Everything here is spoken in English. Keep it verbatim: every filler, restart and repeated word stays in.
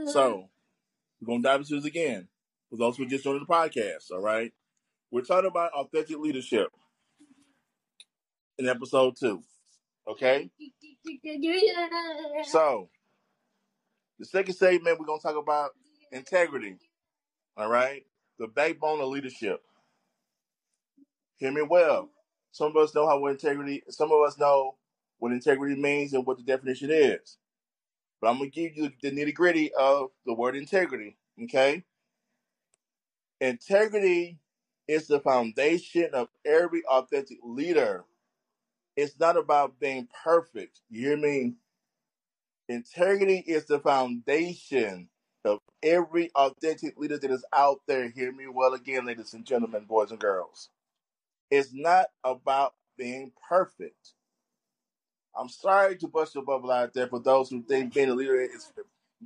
So, we're going to dive into this again. For those who just joined the podcast, all right? We're talking about authentic leadership in episode two, okay? So, the second segment, we're going to talk about integrity, all right? The backbone of leadership. Hear me well. Some of us know how what integrity, some of us know what integrity means and what the definition is. But I'm going to give you the nitty gritty of the word integrity, okay? Integrity is the foundation of every authentic leader. It's not about being perfect. You hear me? Integrity is the foundation of every authentic leader that is out there. Hear me well again, ladies and gentlemen, boys and girls. It's not about being perfect. I'm sorry to bust your bubble out there for those who think being a leader is